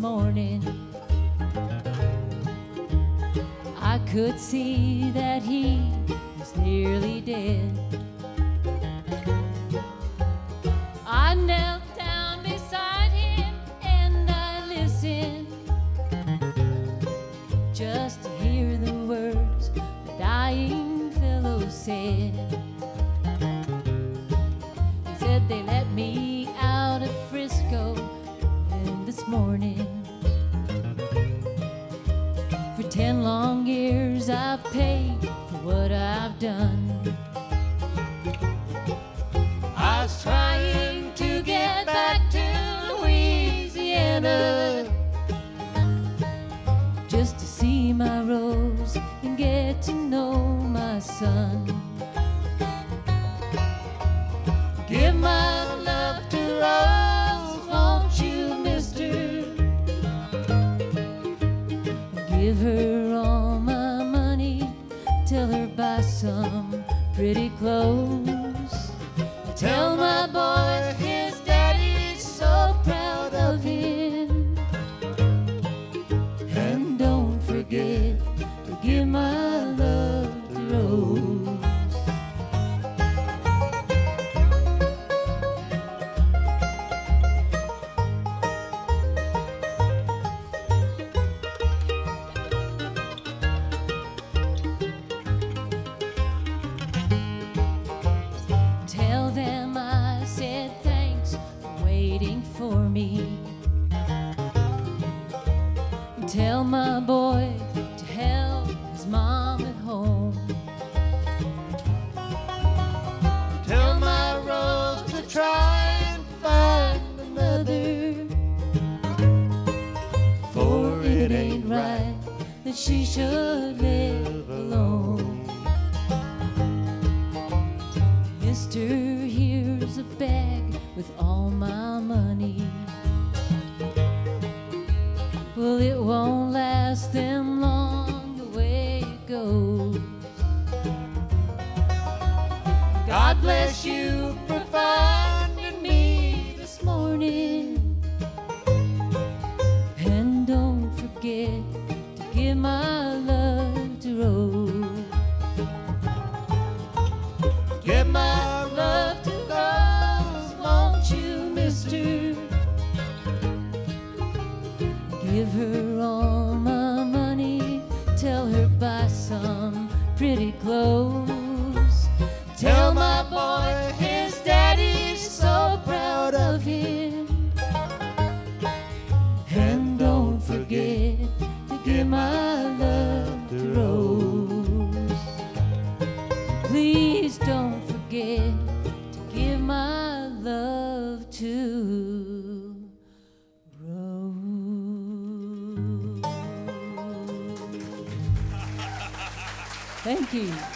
morning, I could see that he was nearly dead. I knelt down beside him and I listened just to hear the words the dying fellow said. He said they let me out of Frisco this morning. For 10 long years I've paid for what I've done. I was trying to get back to Louisiana just to see my Rose and get to know my son. Give my love to Rose, won't you, mister? Give her all my money, tell her buy some pretty clothes. Tell my boy his daddy's so proud of him. And don't forget to give my love to Rose. Tell them I said thanks for waiting for me. Tell my boy to help his mom at home. Tell my Rose to try and find another, for it ain't right that she should live alone. Mister, here's a bag with all my money. Well, it won't last them long the way it goes. God bless you for finding me this morning. And don't forget to give my love to Rose. Give my love to Rose, won't you, mister? Give her all my money, tell her buy some pretty clothes. Tell my boy his daddy's so proud of him. And don't forget to give my love to Rose. Please don't forget to give my love to Rose. Thank you.